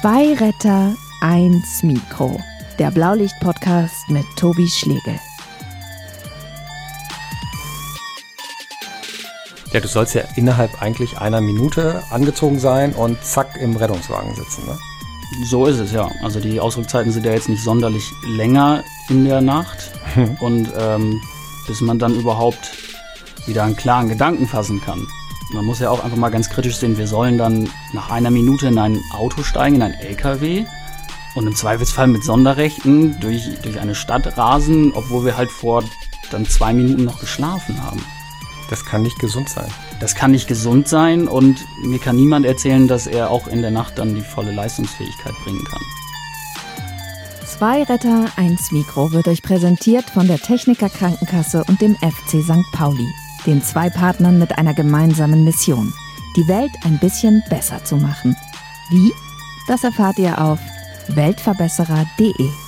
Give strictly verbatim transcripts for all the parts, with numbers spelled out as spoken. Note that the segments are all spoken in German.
Zwei Retter, eins Mikro. Der Blaulicht-Podcast mit Tobi Schlegel. Ja, du sollst ja innerhalb eigentlich einer Minute angezogen sein und zack im Rettungswagen sitzen, ne? So ist es, ja. Also die Ausrückzeiten sind ja jetzt nicht sonderlich länger in der Nacht. Und ähm, bis man dann überhaupt wieder einen klaren Gedanken fassen kann. Man muss ja auch einfach mal ganz kritisch sehen, wir sollen dann nach einer Minute in ein Auto steigen, in ein L K W und im Zweifelsfall mit Sonderrechten durch, durch eine Stadt rasen, obwohl wir halt vor dann zwei Minuten noch geschlafen haben. Das kann nicht gesund sein. Das kann nicht gesund sein und mir kann niemand erzählen, dass er auch in der Nacht dann die volle Leistungsfähigkeit bringen kann. Zwei Retter, eins Mikro wird euch präsentiert von der Techniker Krankenkasse und dem F C Sankt Pauli, den zwei Partnern mit einer gemeinsamen Mission, die Welt ein bisschen besser zu machen. Wie? Das erfahrt ihr auf weltverbesserer punkt de.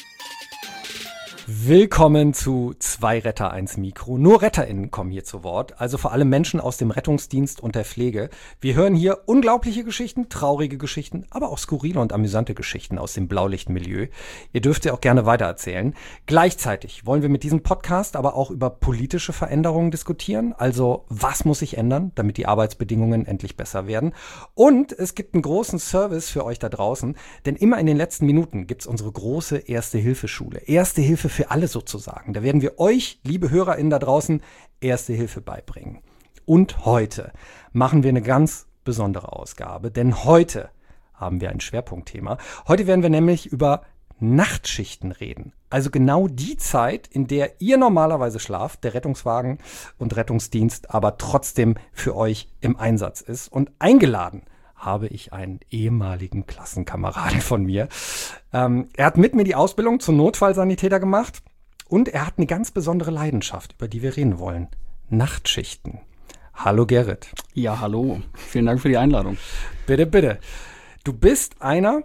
Willkommen zu Zwei Retter, eins Mikro. Nur RetterInnen kommen hier zu Wort, also vor allem Menschen aus dem Rettungsdienst und der Pflege. Wir hören hier unglaubliche Geschichten, traurige Geschichten, aber auch skurrile und amüsante Geschichten aus dem Blaulichtmilieu. Ihr dürft sie auch gerne weitererzählen. Gleichzeitig wollen wir mit diesem Podcast aber auch über politische Veränderungen diskutieren. Also was muss sich ändern, damit die Arbeitsbedingungen endlich besser werden? Und es gibt einen großen Service für euch da draußen, denn immer in den letzten Minuten gibt's unsere große Erste-Hilfe-Schule. Erste Hilfe für alle sozusagen. Da werden wir euch, liebe HörerInnen da draußen, Erste Hilfe beibringen. Und heute machen wir eine ganz besondere Ausgabe, denn heute haben wir ein Schwerpunktthema. Heute werden wir nämlich über Nachtschichten reden. Also genau die Zeit, in der ihr normalerweise schlaft, der Rettungswagen und Rettungsdienst aber trotzdem für euch im Einsatz ist. Und eingeladen habe ich einen ehemaligen Klassenkameraden von mir. Ähm, er hat mit mir die Ausbildung zum Notfallsanitäter gemacht und er hat eine ganz besondere Leidenschaft, über die wir reden wollen. Nachtschichten. Hallo Gerrit. Ja, hallo. Vielen Dank für die Einladung. Bitte, bitte. Du bist einer,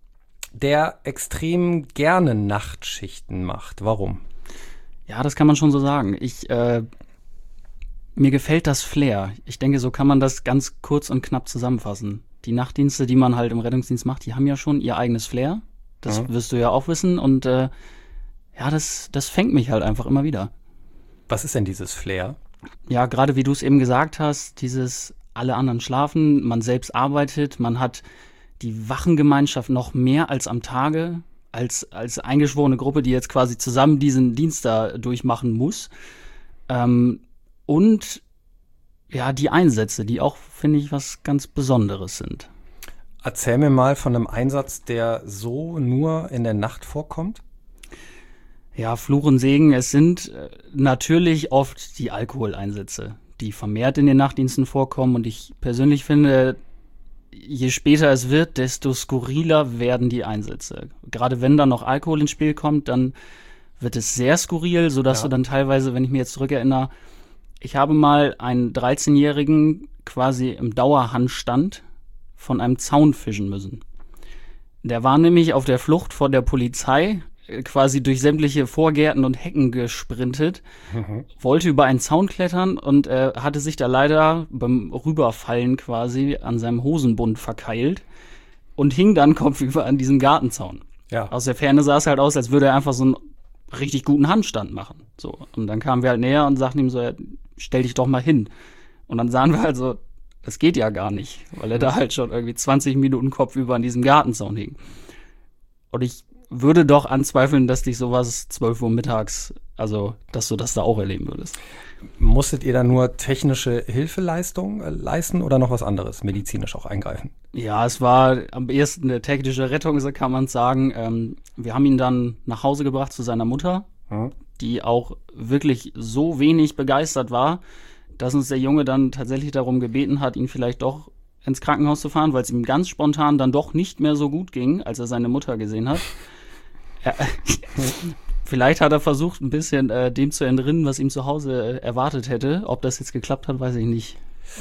der extrem gerne Nachtschichten macht. Warum? Ja, das kann man schon so sagen. Ich, äh, mir gefällt das Flair. Ich denke, so kann man das ganz kurz und knapp zusammenfassen. Die Nachtdienste, die man halt im Rettungsdienst macht, die haben ja schon ihr eigenes Flair. Das mhm. wirst du ja auch wissen. Und äh, ja, das, das fängt mich halt einfach immer wieder. Was ist denn dieses Flair? Ja, gerade wie du es eben gesagt hast, dieses alle anderen schlafen, man selbst arbeitet, man hat die Wachengemeinschaft noch mehr als am Tage, als, als eingeschworene Gruppe, die jetzt quasi zusammen diesen Dienst da durchmachen muss. Ähm, und ja, die Einsätze, die auch, finde ich, was ganz Besonderes sind. Erzähl mir mal von einem Einsatz, der so nur in der Nacht vorkommt. Ja, Fluch und Segen, es sind äh, natürlich oft die Alkoholeinsätze, die vermehrt in den Nachtdiensten vorkommen. Und ich persönlich finde, je später es wird, desto skurriler werden die Einsätze. Gerade wenn dann noch Alkohol ins Spiel kommt, dann wird es sehr skurril, sodass ja. du dann teilweise, wenn ich mich jetzt zurückerinnere, ich habe mal einen dreizehnjährigen quasi im Dauerhandstand von einem Zaun fischen müssen. Der war nämlich auf der Flucht vor der Polizei, quasi durch sämtliche Vorgärten und Hecken gesprintet, mhm. wollte über einen Zaun klettern und äh, hatte sich da leider beim Rüberfallen quasi an seinem Hosenbund verkeilt und hing dann kopfüber an diesem Gartenzaun. Ja. Aus der Ferne sah es halt aus, als würde er einfach so einen richtig guten Handstand machen. So. Und dann kamen wir halt näher und sagten ihm so, ja, stell dich doch mal hin. Und dann sahen wir halt so, das geht ja gar nicht, weil er da halt schon irgendwie zwanzig Minuten kopfüber an diesem Gartenzaun hing. Und ich würde doch anzweifeln, dass dich sowas zwölf Uhr mittags, also dass du das da auch erleben würdest. Musstet ihr da nur technische Hilfeleistung äh, leisten oder noch was anderes, medizinisch auch eingreifen? Ja, es war am ehesten eine technische Rettung, so kann man sagen. Ähm, wir haben ihn dann nach Hause gebracht zu seiner Mutter, hm. die auch wirklich so wenig begeistert war, dass uns der Junge dann tatsächlich darum gebeten hat, ihn vielleicht doch ins Krankenhaus zu fahren, weil es ihm ganz spontan dann doch nicht mehr so gut ging, als er seine Mutter gesehen hat. Ja, vielleicht hat er versucht, ein bisschen äh, dem zu entrinnen, was ihm zu Hause äh, erwartet hätte. Ob das jetzt geklappt hat, weiß ich nicht.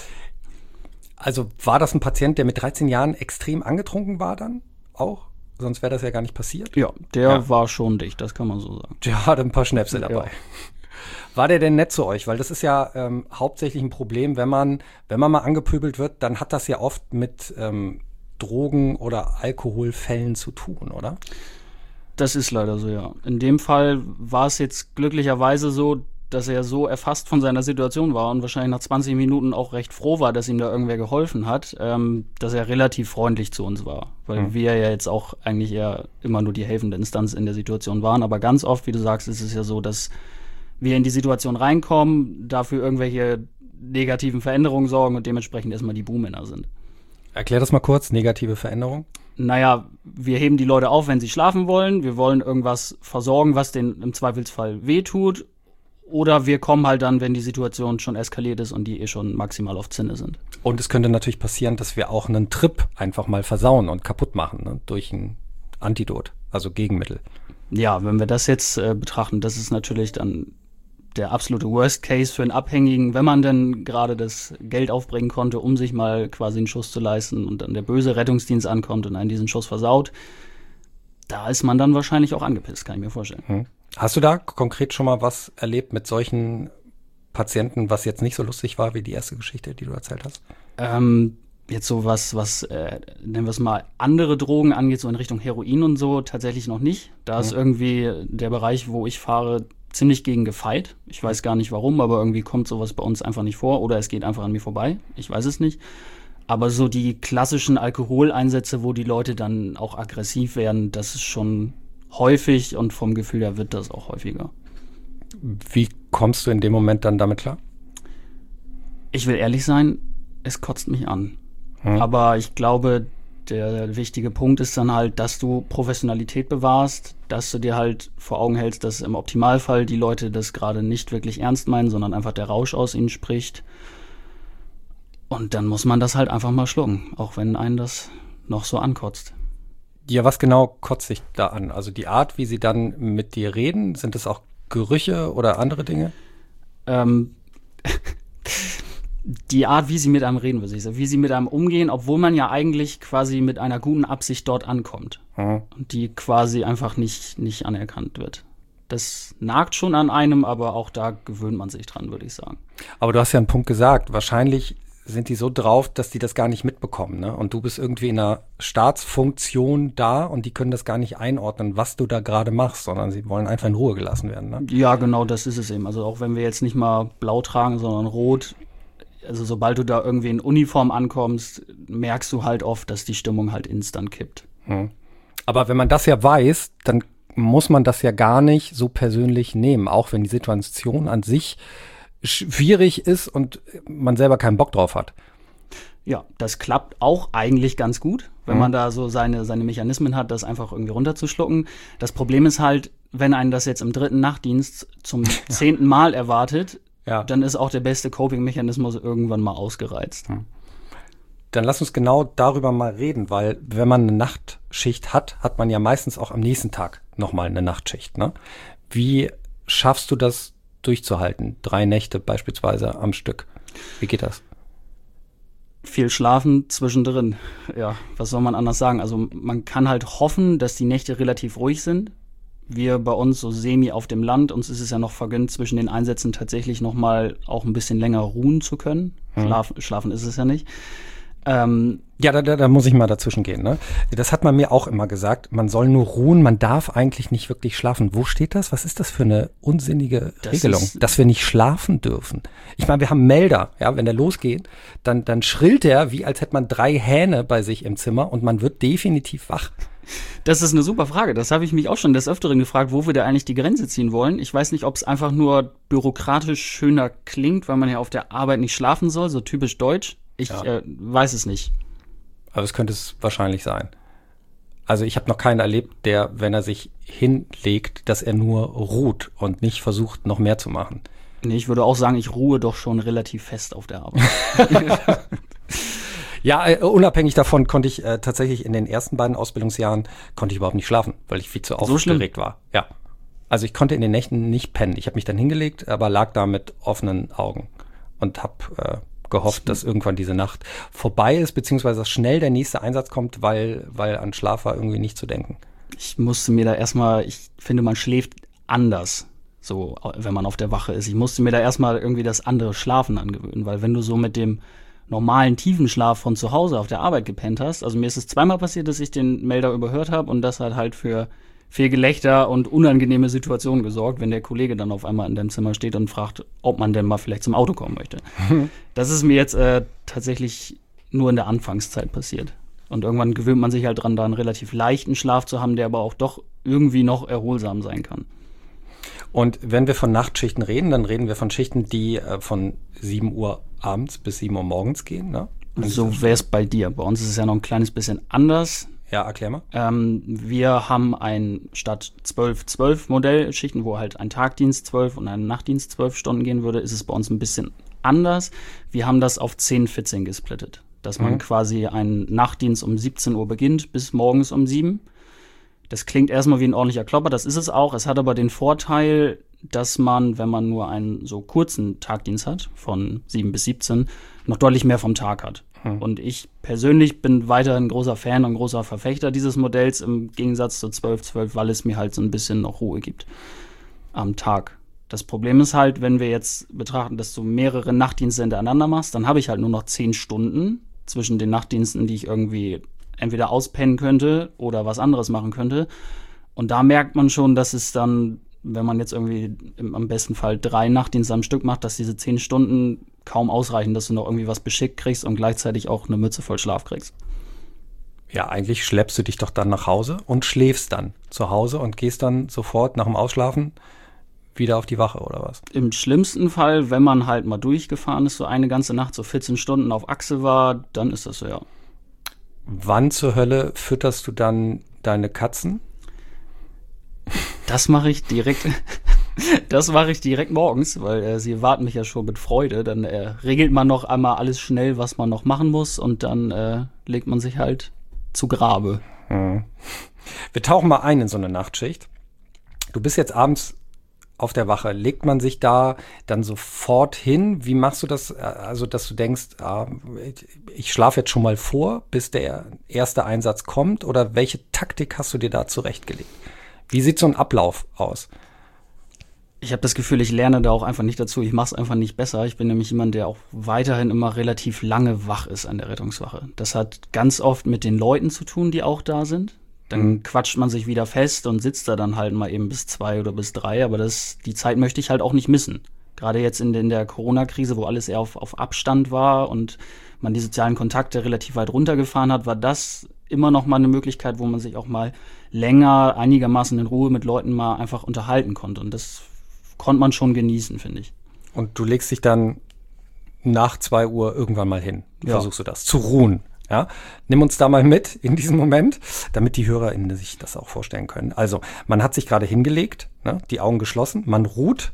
Also war das ein Patient, der mit dreizehn Jahren extrem angetrunken war dann auch? Sonst wäre das ja gar nicht passiert. Ja, der ja. war schon dicht, das kann man so sagen. Der hatte ein paar Schnäpse dabei. Ja. War der denn nett zu euch? Weil das ist ja ähm, hauptsächlich ein Problem, wenn man, wenn man mal angepöbelt wird, dann hat das ja oft mit ähm, Drogen- oder Alkoholfällen zu tun, oder? Das ist leider so, ja. In dem Fall war es jetzt glücklicherweise so, dass er so erfasst von seiner Situation war und wahrscheinlich nach zwanzig Minuten auch recht froh war, dass ihm da irgendwer geholfen hat, ähm, dass er relativ freundlich zu uns war. Weil mhm. wir ja jetzt auch eigentlich eher immer nur die helfende Instanz in der Situation waren. Aber ganz oft, wie du sagst, ist es ja so, dass wir in die Situation reinkommen, dafür irgendwelche negativen Veränderungen sorgen und dementsprechend erstmal die Buhmänner sind. Erklär das mal kurz, negative Veränderung. Naja, wir heben die Leute auf, wenn sie schlafen wollen. Wir wollen irgendwas versorgen, was denen im Zweifelsfall wehtut. Oder wir kommen halt dann, wenn die Situation schon eskaliert ist und die eh schon maximal auf Zinne sind. Und es könnte natürlich passieren, dass wir auch einen Trip einfach mal versauen und kaputt machen, ne? Durch ein Antidot, also Gegenmittel. Ja, wenn wir das jetzt äh, betrachten, das ist natürlich dann der absolute Worst Case für einen Abhängigen, wenn man denn gerade das Geld aufbringen konnte, um sich mal quasi einen Schuss zu leisten und dann der böse Rettungsdienst ankommt und einen diesen Schuss versaut. Da ist man dann wahrscheinlich auch angepisst, kann ich mir vorstellen. Hm. Hast du da konkret schon mal was erlebt mit solchen Patienten, was jetzt nicht so lustig war wie die erste Geschichte, die du erzählt hast? Ähm, jetzt so was, was äh, nennen wir es mal, andere Drogen angeht, so in Richtung Heroin und so, tatsächlich noch nicht. Da hm. ist irgendwie der Bereich, wo ich fahre, ziemlich gegen gefeit. Ich weiß gar nicht warum, aber irgendwie kommt sowas bei uns einfach nicht vor oder es geht einfach an mir vorbei. Ich weiß es nicht. Aber so die klassischen Alkoholeinsätze, wo die Leute dann auch aggressiv werden, das ist schon häufig und vom Gefühl her wird das auch häufiger. Wie kommst du in dem Moment dann damit klar? Ich will ehrlich sein, es kotzt mich an. Hm. Aber ich glaube, der wichtige Punkt ist dann halt, dass du Professionalität bewahrst, dass du dir halt vor Augen hältst, dass im Optimalfall die Leute das gerade nicht wirklich ernst meinen, sondern einfach der Rausch aus ihnen spricht. Und dann muss man das halt einfach mal schlucken, auch wenn einen das noch so ankotzt. Ja, was genau kotzt sich da an? Also die Art, wie sie dann mit dir reden, sind es auch Gerüche oder andere Dinge? Ähm, die Art, wie sie mit einem reden, würde ich sagen, wie sie mit einem umgehen, obwohl man ja eigentlich quasi mit einer guten Absicht dort ankommt. Mhm. Und die quasi einfach nicht, nicht anerkannt wird. Das nagt schon an einem, aber auch da gewöhnt man sich dran, würde ich sagen. Aber du hast ja einen Punkt gesagt, wahrscheinlich sind die so drauf, dass die das gar nicht mitbekommen, ne? Und du bist irgendwie in einer Staatsfunktion da und die können das gar nicht einordnen, was du da gerade machst, sondern sie wollen einfach in Ruhe gelassen werden, ne? Ja, genau, das ist es eben. Also auch wenn wir jetzt nicht mal blau tragen, sondern rot, also sobald du da irgendwie in Uniform ankommst, merkst du halt oft, dass die Stimmung halt instant kippt. Hm. Aber wenn man das ja weiß, dann muss man das ja gar nicht so persönlich nehmen, auch wenn die Situation an sich schwierig ist und man selber keinen Bock drauf hat. Ja, das klappt auch eigentlich ganz gut, wenn mhm. man da so seine, seine Mechanismen hat, das einfach irgendwie runterzuschlucken. Das Problem ist halt, wenn einen das jetzt im dritten Nachtdienst zum zehnten Mal erwartet, ja. dann ist auch der beste Coping-Mechanismus irgendwann mal ausgereizt. Mhm. Dann lass uns genau darüber mal reden, weil wenn man eine Nachtschicht hat, hat man ja meistens auch am nächsten Tag nochmal eine Nachtschicht, ne? Wie schaffst du das durchzuhalten? Drei Nächte beispielsweise am Stück. Wie geht das? Viel schlafen zwischendrin. Ja, was soll man anders sagen? Also man kann halt hoffen, dass die Nächte relativ ruhig sind. Wir bei uns so semi auf dem Land, uns ist es ja noch vergönnt, zwischen den Einsätzen tatsächlich noch mal auch ein bisschen länger ruhen zu können. Hm. Schlaf, schlafen ist es ja nicht. Ähm, ja, da, da, da muss ich mal dazwischen gehen, ne? Das hat man mir auch immer gesagt. Man soll nur ruhen, man darf eigentlich nicht wirklich schlafen. Wo steht das? Was ist das für eine unsinnige das Regelung, dass wir nicht schlafen dürfen? Ich meine, wir haben Melder, ja, wenn der losgeht, dann, dann schrillt der, wie als hätte man drei Hähne bei sich im Zimmer und man wird definitiv wach. Das ist eine super Frage. Das habe ich mich auch schon des Öfteren gefragt, wo wir da eigentlich die Grenze ziehen wollen. Ich weiß nicht, ob es einfach nur bürokratisch schöner klingt, weil man ja auf der Arbeit nicht schlafen soll, so typisch deutsch. Ich ja. äh, weiß es nicht. Aber es könnte es wahrscheinlich sein. Also ich habe noch keinen erlebt, der, wenn er sich hinlegt, dass er nur ruht und nicht versucht, noch mehr zu machen. Nee, ich würde auch sagen, ich ruhe doch schon relativ fest auf der Arbeit. Ja, äh, unabhängig davon konnte ich äh, tatsächlich in den ersten beiden Ausbildungsjahren konnte ich überhaupt nicht schlafen, weil ich viel zu aufgeregt war. Ja. Also ich konnte in den Nächten nicht pennen. Ich habe mich dann hingelegt, aber lag da mit offenen Augen und habe äh, gehofft, dass irgendwann diese Nacht vorbei ist, beziehungsweise dass schnell der nächste Einsatz kommt, weil, weil an Schlaf war irgendwie nicht zu denken. Ich musste mir da erstmal, ich finde, man schläft anders, so wenn man auf der Wache ist. Ich musste mir da erstmal irgendwie das andere Schlafen angewöhnen, weil wenn du so mit dem normalen tiefen Schlaf von zu Hause auf der Arbeit gepennt hast. Also mir ist es zweimal passiert, dass ich den Melder überhört habe und das hat halt für viel Gelächter und unangenehme Situationen gesorgt, wenn der Kollege dann auf einmal in deinem Zimmer steht und fragt, ob man denn mal vielleicht zum Auto kommen möchte. Das ist mir jetzt äh, tatsächlich nur in der Anfangszeit passiert. Und irgendwann gewöhnt man sich halt dran, da einen relativ leichten Schlaf zu haben, der aber auch doch irgendwie noch erholsam sein kann. Und wenn wir von Nachtschichten reden, dann reden wir von Schichten, die äh, von sieben Uhr abends bis sieben Uhr morgens gehen, ne? So wäre es bei dir. Bei uns ist es ja noch ein kleines bisschen anders. Ja, erklär mal. Ähm, wir haben ein statt zwölf zwölf Modellschichten, wo halt ein Tagdienst zwölf und ein Nachtdienst zwölf Stunden gehen würde, ist es bei uns ein bisschen anders. Wir haben das auf zehn vierzehn gesplittet, dass man mhm. quasi einen Nachtdienst um siebzehn Uhr beginnt bis morgens um sieben. Das klingt erstmal wie ein ordentlicher Klopper, das ist es auch. Es hat aber den Vorteil, dass man, wenn man nur einen so kurzen Tagdienst hat, von sieben bis siebzehn, noch deutlich mehr vom Tag hat. Hm. Und ich persönlich bin weiterhin großer Fan und großer Verfechter dieses Modells im Gegensatz zu zwölf zwölf, weil es mir halt so ein bisschen noch Ruhe gibt am Tag. Das Problem ist halt, wenn wir jetzt betrachten, dass du mehrere Nachtdienste hintereinander machst, dann habe ich halt nur noch zehn Stunden zwischen den Nachtdiensten, die ich irgendwie entweder auspennen könnte oder was anderes machen könnte. Und da merkt man schon, dass es dann, wenn man jetzt irgendwie im, am besten Fall drei Nachtdienste am Stück macht, dass diese zehn Stunden kaum ausreichen, dass du noch irgendwie was beschickt kriegst und gleichzeitig auch eine Mütze voll Schlaf kriegst. Ja, eigentlich schleppst du dich doch dann nach Hause und schläfst dann zu Hause und gehst dann sofort nach dem Ausschlafen wieder auf die Wache oder was? Im schlimmsten Fall, wenn man halt mal durchgefahren ist, so eine ganze Nacht, so vierzehn Stunden auf Achse war, dann ist das so, ja. Wann zur Hölle fütterst du dann deine Katzen? Das mache ich direkt, das mache ich direkt morgens, weil äh, sie warten mich ja schon mit Freude. Dann äh, regelt man noch einmal alles schnell, was man noch machen muss und dann äh, legt man sich halt zu Grabe. Hm. Wir tauchen mal ein in so eine Nachtschicht. Du bist jetzt abends auf der Wache. Legt man sich da dann sofort hin? Wie machst du das? Also, dass du denkst, ah, ich schlafe jetzt schon mal vor, bis der erste Einsatz kommt? Oder welche Taktik hast du dir da zurechtgelegt? Wie sieht so ein Ablauf aus? Ich habe das Gefühl, ich lerne da auch einfach nicht dazu. Ich mache es einfach nicht besser. Ich bin nämlich jemand, der auch weiterhin immer relativ lange wach ist an der Rettungswache. Das hat ganz oft mit den Leuten zu tun, die auch da sind. Dann mhm. quatscht man sich wieder fest und sitzt da dann halt mal eben bis zwei oder bis drei. Aber das, die Zeit möchte ich halt auch nicht missen. Gerade jetzt in, in der Corona-Krise, wo alles eher auf, auf Abstand war und man die sozialen Kontakte relativ weit runtergefahren hat, war das immer noch mal eine Möglichkeit, wo man sich auch mal länger einigermaßen in Ruhe mit Leuten mal einfach unterhalten konnte. Und das konnte man schon genießen, finde ich. Und du legst dich dann nach zwei Uhr irgendwann mal hin. Ja. Versuchst du das, zu ruhen. Ja, nimm uns da mal mit in diesem Moment, damit die HörerInnen sich das auch vorstellen können. Also, man hat sich gerade hingelegt, ne, die Augen geschlossen, man ruht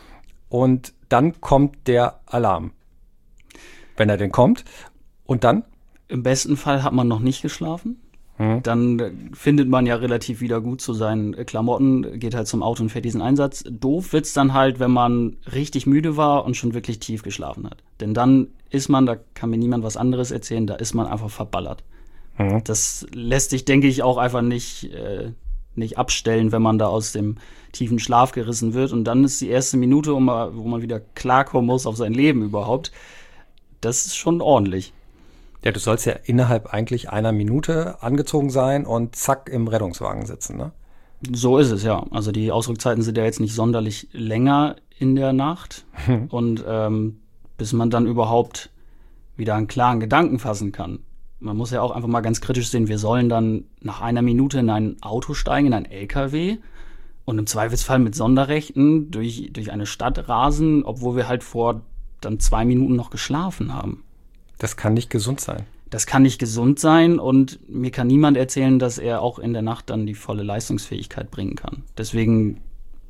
und dann kommt der Alarm. Wenn er denn kommt. Und dann? Im besten Fall hat man noch nicht geschlafen. Hm. Dann findet man ja relativ wieder gut zu seinen Klamotten, geht halt zum Auto und fährt diesen Einsatz. Doof wird's dann halt, wenn man richtig müde war und schon wirklich tief geschlafen hat. Denn dann ist man, da kann mir niemand was anderes erzählen, da ist man einfach verballert. Hm. Das lässt sich, denke ich, auch einfach nicht, äh, nicht abstellen, wenn man da aus dem tiefen Schlaf gerissen wird. Und dann ist die erste Minute, wo man, wo man wieder klarkommen muss auf sein Leben überhaupt. Das ist schon ordentlich. Ja, du sollst ja innerhalb eigentlich einer Minute angezogen sein und zack im Rettungswagen sitzen, ne? So ist es, ja. Also die Ausrückzeiten sind ja jetzt nicht sonderlich länger in der Nacht. Hm. Und ähm, bis man dann überhaupt wieder einen klaren Gedanken fassen kann. Man muss ja auch einfach mal ganz kritisch sehen, wir sollen dann nach einer Minute in ein Auto steigen, in ein L K W und im Zweifelsfall mit Sonderrechten durch, durch eine Stadt rasen, obwohl wir halt vor dann zwei Minuten noch geschlafen haben. Das kann nicht gesund sein. Das kann nicht gesund sein und mir kann niemand erzählen, dass er auch in der Nacht dann die volle Leistungsfähigkeit bringen kann. Deswegen,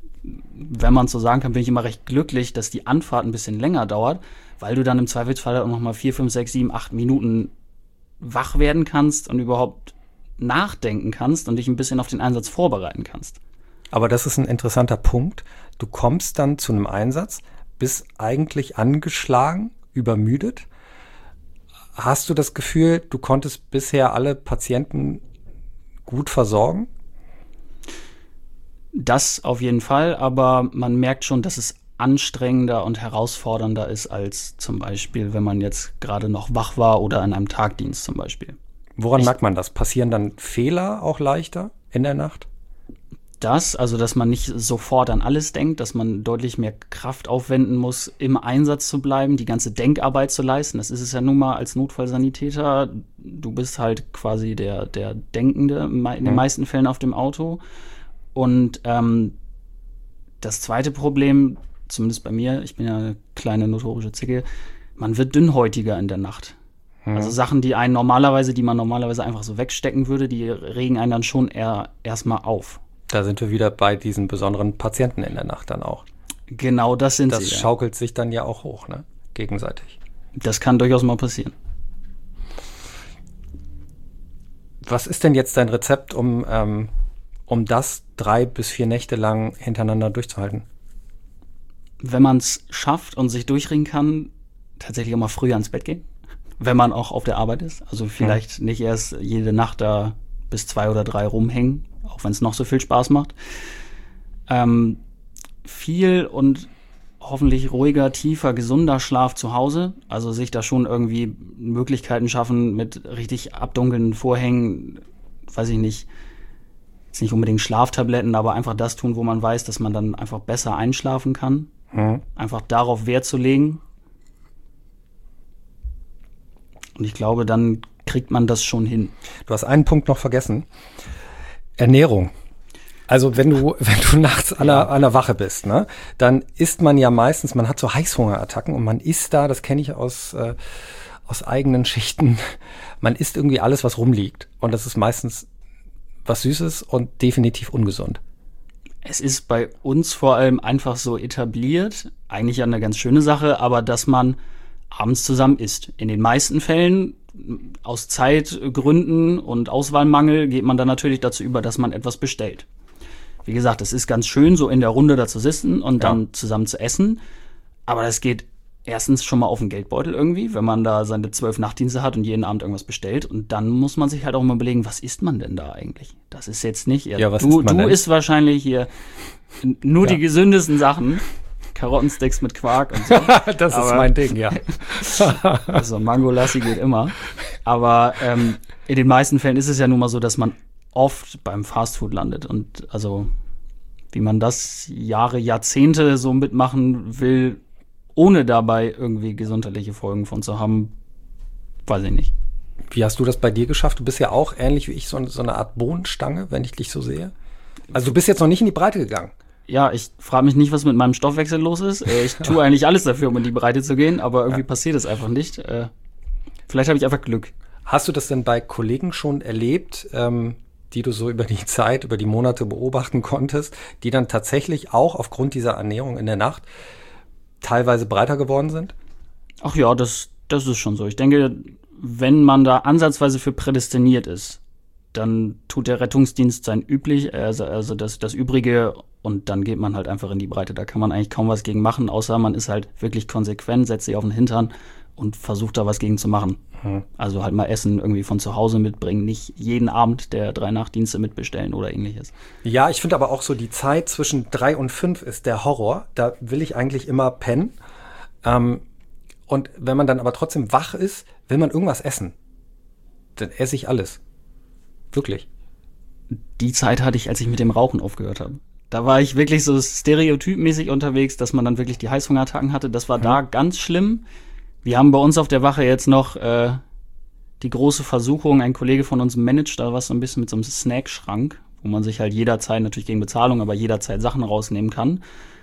wenn man so sagen kann, bin ich immer recht glücklich, dass die Anfahrt ein bisschen länger dauert, weil du dann im Zweifelsfall auch noch mal vier, fünf, sechs, sieben, acht Minuten wach werden kannst und überhaupt nachdenken kannst und dich ein bisschen auf den Einsatz vorbereiten kannst. Aber das ist ein interessanter Punkt. Du kommst dann zu einem Einsatz, bist eigentlich angeschlagen, übermüdet. Hast du das Gefühl, du konntest bisher alle Patienten gut versorgen? Das auf jeden Fall, aber man merkt schon, dass es anstrengender und herausfordernder ist als zum Beispiel, wenn man jetzt gerade noch wach war oder an einem Tagdienst zum Beispiel. Woran ich, merkt man das? Passieren dann Fehler auch leichter in der Nacht? Das, also dass man nicht sofort an alles denkt, dass man deutlich mehr Kraft aufwenden muss, im Einsatz zu bleiben, die ganze Denkarbeit zu leisten. Das ist es ja nun mal als Notfallsanitäter. Du bist halt quasi der, der Denkende in den mhm. meisten Fällen auf dem Auto. Und ähm, das zweite Problem, zumindest bei mir, ich bin ja eine kleine notorische Zicke, man wird dünnhäutiger in der Nacht. Mhm. Also Sachen, die einen normalerweise, die man normalerweise einfach so wegstecken würde, die regen einen dann schon eher erstmal auf. Da sind wir wieder bei diesen besonderen Patienten in der Nacht dann auch. Genau, das sind das sie. Das schaukelt ja. sich dann ja auch hoch, ne? Gegenseitig. Das kann durchaus mal passieren. Was ist denn jetzt dein Rezept, um, ähm, um das drei bis vier Nächte lang hintereinander durchzuhalten? Wenn man es schafft und sich durchringen kann, tatsächlich auch mal früher ins Bett gehen. Wenn man auch auf der Arbeit ist. Also vielleicht hm. nicht erst jede Nacht da bis zwei oder drei rumhängen, auch wenn es noch so viel Spaß macht. Ähm, viel und hoffentlich ruhiger, tiefer, gesunder Schlaf zu Hause. Also sich da schon irgendwie Möglichkeiten schaffen mit richtig abdunkelnden Vorhängen, weiß ich nicht, jetzt nicht unbedingt Schlaftabletten, aber einfach das tun, wo man weiß, dass man dann einfach besser einschlafen kann. Mhm. Einfach darauf Wert zu legen. Und ich glaube, dann kriegt man das schon hin. Du hast einen Punkt noch vergessen. Ernährung. Also wenn du, wenn du nachts an der, an der Wache bist, ne, dann isst man ja meistens, man hat so Heißhungerattacken und man isst da, das kenne ich aus, äh, aus eigenen Schichten, man isst irgendwie alles, was rumliegt. Und das ist meistens was Süßes und definitiv ungesund. Es ist bei uns vor allem einfach so etabliert, eigentlich ja eine ganz schöne Sache, aber dass man abends zusammen isst. In den meisten Fällen aus Zeitgründen und Auswahlmangel geht man dann natürlich dazu über, dass man etwas bestellt. Wie gesagt, es ist ganz schön, so in der Runde da zu sitzen und dann ja. zusammen zu essen. Aber das geht erstens schon mal auf den Geldbeutel irgendwie, wenn man da seine zwölf Nachtdienste hat und jeden Abend irgendwas bestellt. Und dann muss man sich halt auch mal überlegen, was isst man denn da eigentlich? Das ist jetzt nicht... Ja, was du isst man du denn? isst wahrscheinlich hier nur ja. die gesündesten Sachen. Karottensticks mit Quark und so. Das Aber, ist mein Ding, ja. Also Mangolassi geht immer. Aber ähm, in den meisten Fällen ist es ja nun mal so, dass man oft beim Fastfood landet. Und also wie man das Jahre, Jahrzehnte so mitmachen will, ohne dabei irgendwie gesundheitliche Folgen von zu haben, weiß ich nicht. Wie hast du das bei dir geschafft? Du bist ja auch ähnlich wie ich so, so eine Art Bohnenstange, wenn ich dich so sehe. Also du bist jetzt noch nicht in die Breite gegangen. Ja, ich frage mich nicht, was mit meinem Stoffwechsel los ist. Ich tue eigentlich alles dafür, um in die Breite zu gehen, aber irgendwie ja. passiert es einfach nicht. Vielleicht habe ich einfach Glück. Hast du das denn bei Kollegen schon erlebt, ähm, die du so über die Zeit, über die Monate beobachten konntest, die dann tatsächlich auch aufgrund dieser Ernährung in der Nacht teilweise breiter geworden sind? Ach ja, das, das ist schon so. Ich denke, wenn man da ansatzweise für prädestiniert ist, dann tut der Rettungsdienst sein üblich, also, also das, das Übrige, und dann geht man halt einfach in die Breite. Da kann man eigentlich kaum was gegen machen, außer man ist halt wirklich konsequent, setzt sich auf den Hintern und versucht da was gegen zu machen. Hm. Also halt mal Essen irgendwie von zu Hause mitbringen, nicht jeden Abend der drei Nachtdienste mitbestellen oder ähnliches. Ja, ich finde aber auch so, die Zeit zwischen drei und fünf ist der Horror. Da will ich eigentlich immer pennen. Ähm, und wenn man dann aber trotzdem wach ist, will man irgendwas essen. Dann esse ich alles. Wirklich. Die Zeit hatte ich, als ich mit dem Rauchen aufgehört habe. Da war ich wirklich so stereotypmäßig unterwegs, dass man dann wirklich die Heißhungerattacken hatte. Das war mhm. da ganz schlimm. Wir haben bei uns auf der Wache jetzt noch äh, die große Versuchung, ein Kollege von uns managt da was so ein bisschen mit so einem Snackschrank, wo man sich halt jederzeit, natürlich gegen Bezahlung, aber jederzeit Sachen rausnehmen kann.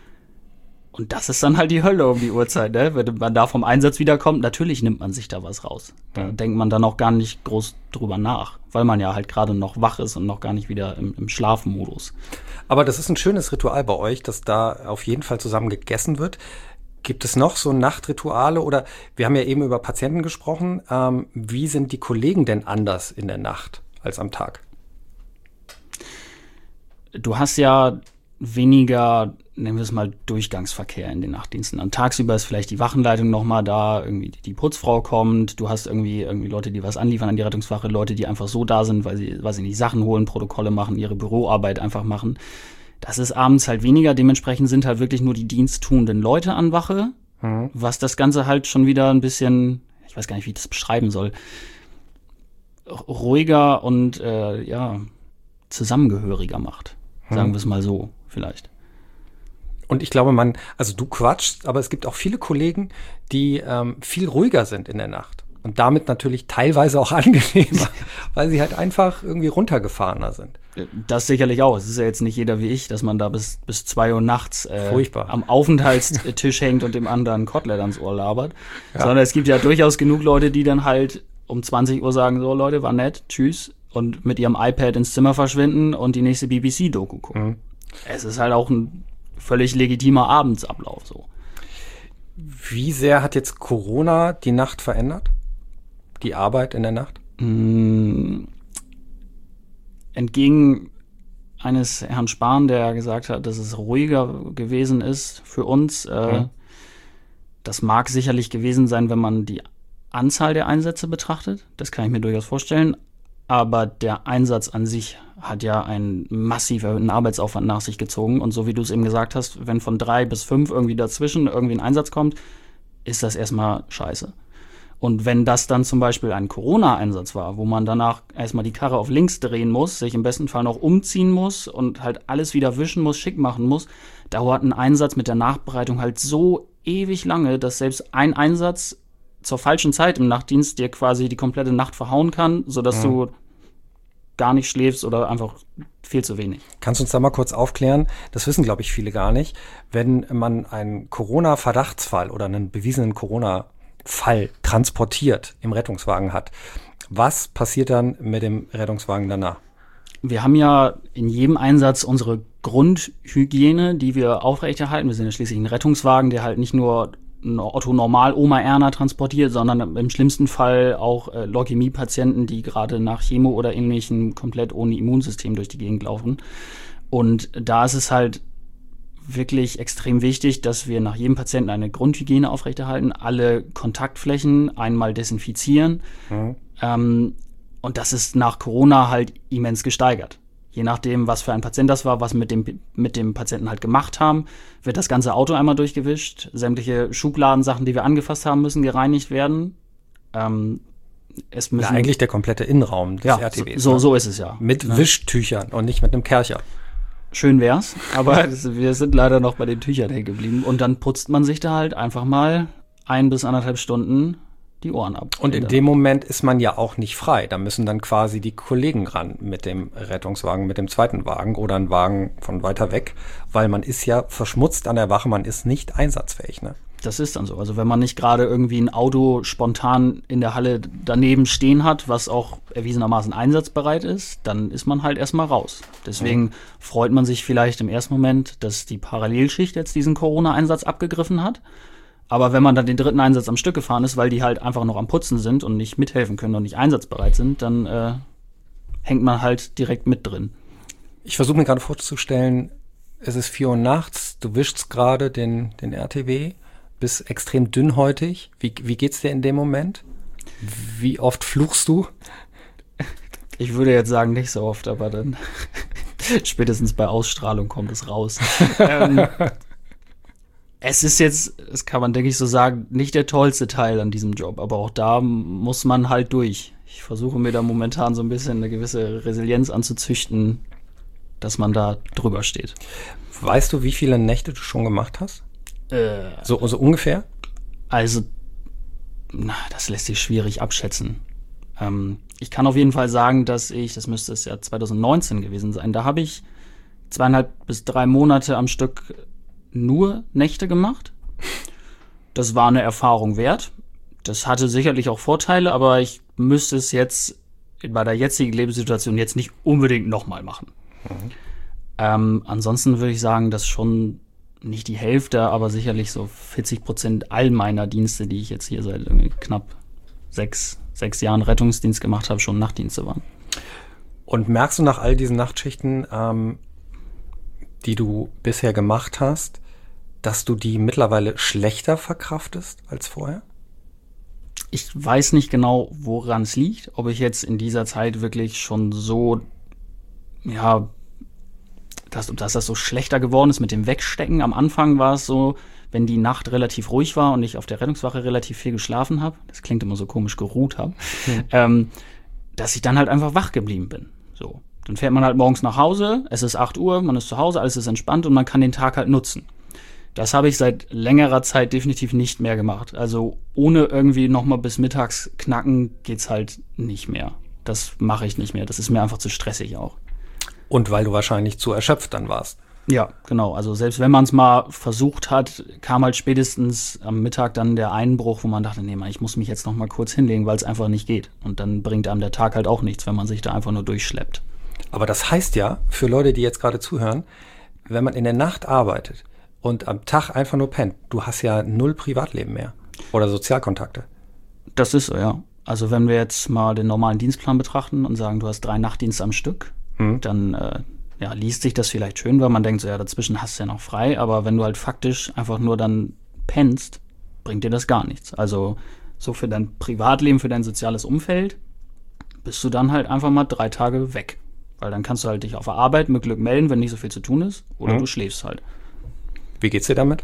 Und das ist dann halt die Hölle um die Uhrzeit, ne? Wenn man da vom Einsatz wiederkommt, natürlich nimmt man sich da was raus. Da ja. denkt man dann auch gar nicht groß drüber nach, weil man ja halt gerade noch wach ist und noch gar nicht wieder im, im Schlafmodus. Aber das ist ein schönes Ritual bei euch, dass da auf jeden Fall zusammen gegessen wird. Gibt es noch so Nachtrituale oder, wir haben ja eben über Patienten gesprochen, ähm, wie sind die Kollegen denn anders in der Nacht als am Tag? Du hast ja weniger, nennen wir es mal, Durchgangsverkehr in den Nachtdiensten. Und tagsüber ist vielleicht die Wachenleitung noch mal da, irgendwie die Putzfrau kommt, du hast irgendwie irgendwie Leute, die was anliefern an die Rettungswache, Leute, die einfach so da sind, weil sie, weiß ich nicht, Sachen holen, Protokolle machen, ihre Büroarbeit einfach machen. Das ist abends halt weniger. Dementsprechend sind halt wirklich nur die diensttuenden Leute an Wache, mhm. was das Ganze halt schon wieder ein bisschen, ich weiß gar nicht, wie ich das beschreiben soll, ruhiger und äh, ja zusammengehöriger macht. Sagen mhm. wir es mal so vielleicht. Und ich glaube, man, also du quatschst, aber es gibt auch viele Kollegen, die ähm, viel ruhiger sind in der Nacht. Und damit natürlich teilweise auch angenehmer, weil sie halt einfach irgendwie runtergefahrener sind. Das sicherlich auch. Es ist ja jetzt nicht jeder wie ich, dass man da bis bis zwei Uhr nachts äh, am Aufenthaltstisch hängt und dem anderen Kotelett ans Ohr labert. Ja. Sondern es gibt ja durchaus genug Leute, die dann halt um zwanzig Uhr sagen, so Leute, war nett, tschüss. Und mit ihrem iPad ins Zimmer verschwinden und die nächste B B C-Doku gucken. Mhm. Es ist halt auch ein völlig legitimer Abendsablauf so. Wie sehr hat jetzt Corona die Nacht verändert? Die Arbeit in der Nacht? Mm, entgegen eines Herrn Spahn, der gesagt hat, dass es ruhiger gewesen ist für uns. Äh, mhm. Das mag sicherlich gewesen sein, wenn man die Anzahl der Einsätze betrachtet. Das kann ich mir durchaus vorstellen. Aber der Einsatz an sich hat ja einen massiv erhöhten Arbeitsaufwand nach sich gezogen. Und so wie du es eben gesagt hast, wenn von drei bis fünf irgendwie dazwischen irgendwie ein Einsatz kommt, ist das erstmal scheiße. Und wenn das dann zum Beispiel ein Corona-Einsatz war, wo man danach erstmal die Karre auf links drehen muss, sich im besten Fall noch umziehen muss und halt alles wieder wischen muss, schick machen muss, dauert ein Einsatz mit der Nachbereitung halt so ewig lange, dass selbst ein Einsatz zur falschen Zeit im Nachtdienst dir quasi die komplette Nacht verhauen kann, sodass ja. du gar nicht schläfst oder einfach viel zu wenig. Kannst du uns da mal kurz aufklären? Das wissen, glaube ich, viele gar nicht. Wenn man einen Corona-Verdachtsfall oder einen bewiesenen Corona Fall transportiert im Rettungswagen hat. Was passiert dann mit dem Rettungswagen danach? Wir haben ja in jedem Einsatz unsere Grundhygiene, die wir aufrechterhalten. Wir sind ja schließlich ein Rettungswagen, der halt nicht nur Otto Normal Oma Erna transportiert, sondern im schlimmsten Fall auch äh, Leukämie-Patienten, die gerade nach Chemo oder ähnlichem komplett ohne Immunsystem durch die Gegend laufen. Und da ist es halt wirklich extrem wichtig, dass wir nach jedem Patienten eine Grundhygiene aufrechterhalten, alle Kontaktflächen einmal desinfizieren. Mhm. Ähm, und das ist nach Corona halt immens gesteigert. Je nachdem, was für ein Patient das war, was wir mit dem, mit dem Patienten halt gemacht haben, wird das ganze Auto einmal durchgewischt. Sämtliche Schubladensachen, die wir angefasst haben, müssen gereinigt werden. Ähm, es müssen ja, eigentlich der komplette Innenraum des ja, R T Ws. So, ne? so ist es ja. Mit ne? Wischtüchern und nicht mit einem Kercher. Schön wär's, aber das, wir sind leider noch bei den Tüchern hängen geblieben. Und dann putzt man sich da halt einfach mal ein bis anderthalb Stunden die Ohren ab. Und in dem Moment ist man ja auch nicht frei. Da müssen dann quasi die Kollegen ran mit dem Rettungswagen, mit dem zweiten Wagen oder ein Wagen von weiter weg, weil man ist ja verschmutzt an der Wache, man ist nicht einsatzfähig, ne? Das ist dann so. Also wenn man nicht gerade irgendwie ein Auto spontan in der Halle daneben stehen hat, was auch erwiesenermaßen einsatzbereit ist, dann ist man halt erstmal raus. Deswegen mhm. freut man sich vielleicht im ersten Moment, dass die Parallelschicht jetzt diesen Corona-Einsatz abgegriffen hat. Aber wenn man dann den dritten Einsatz am Stück gefahren ist, weil die halt einfach noch am Putzen sind und nicht mithelfen können und nicht einsatzbereit sind, dann äh, hängt man halt direkt mit drin. Ich versuche mir gerade vorzustellen, es ist vier Uhr nachts, du wischst gerade den, den R T W, bist extrem dünnhäutig. Wie, wie geht's dir in dem Moment? Wie oft fluchst du? Ich würde jetzt sagen, nicht so oft, aber dann spätestens bei Ausstrahlung kommt es raus. ähm, es ist jetzt, das kann man, denke ich, so sagen, nicht der tollste Teil an diesem Job, aber auch da muss man halt durch. Ich versuche mir da momentan so ein bisschen eine gewisse Resilienz anzuzüchten, dass man da drüber steht. Weißt du, wie viele Nächte du schon gemacht hast? Äh, so, so ungefähr? Also, na, das lässt sich schwierig abschätzen. Ähm, ich kann auf jeden Fall sagen, dass ich, das müsste es ja zwanzig neunzehn gewesen sein, da habe ich zweieinhalb bis drei Monate am Stück nur Nächte gemacht. Das war eine Erfahrung wert. Das hatte sicherlich auch Vorteile, aber ich müsste es jetzt bei der jetzigen Lebenssituation jetzt nicht unbedingt nochmal machen. Mhm. Ähm, ansonsten würde ich sagen, dass schon nicht die Hälfte, aber sicherlich so vierzig Prozent all meiner Dienste, die ich jetzt hier seit irgendwie knapp sechs, sechs Jahren Rettungsdienst gemacht habe, schon Nachtdienste waren. Und merkst du nach all diesen Nachtschichten, ähm, die du bisher gemacht hast, dass du die mittlerweile schlechter verkraftest als vorher? Ich weiß nicht genau, woran es liegt. Ob ich jetzt in dieser Zeit wirklich schon so, ja, dass, dass das so schlechter geworden ist mit dem Wegstecken. Am Anfang war es so, wenn die Nacht relativ ruhig war und ich auf der Rettungswache relativ viel geschlafen habe, das klingt immer so komisch, geruht habe, mhm. ähm, dass ich dann halt einfach wach geblieben bin. So. Dann fährt man halt morgens nach Hause, es ist acht Uhr, man ist zu Hause, alles ist entspannt und man kann den Tag halt nutzen. Das habe ich seit längerer Zeit definitiv nicht mehr gemacht. Also ohne irgendwie nochmal bis mittags knacken geht's halt nicht mehr. Das mache ich nicht mehr. Das ist mir einfach zu stressig auch. Und weil du wahrscheinlich zu erschöpft dann warst. Ja, genau. Also selbst wenn man es mal versucht hat, kam halt spätestens am Mittag dann der Einbruch, wo man dachte, nee, Mann, ich muss mich jetzt noch mal kurz hinlegen, weil es einfach nicht geht. Und dann bringt einem der Tag halt auch nichts, wenn man sich da einfach nur durchschleppt. Aber das heißt ja, für Leute, die jetzt gerade zuhören, wenn man in der Nacht arbeitet und am Tag einfach nur pennt, du hast ja null Privatleben mehr oder Sozialkontakte. Das ist so, ja. Also wenn wir jetzt mal den normalen Dienstplan betrachten und sagen, du hast drei Nachtdienste am Stück, hm. dann äh, ja, liest sich das vielleicht schön, weil man denkt, so ja, dazwischen hast du ja noch frei, aber wenn du halt faktisch einfach nur dann pennst, bringt dir das gar nichts. Also so für dein Privatleben, für dein soziales Umfeld bist du dann halt einfach mal drei Tage weg. Weil dann kannst du halt dich auf der Arbeit mit Glück melden, wenn nicht so viel zu tun ist, oder hm. du schläfst halt. Wie geht's dir damit?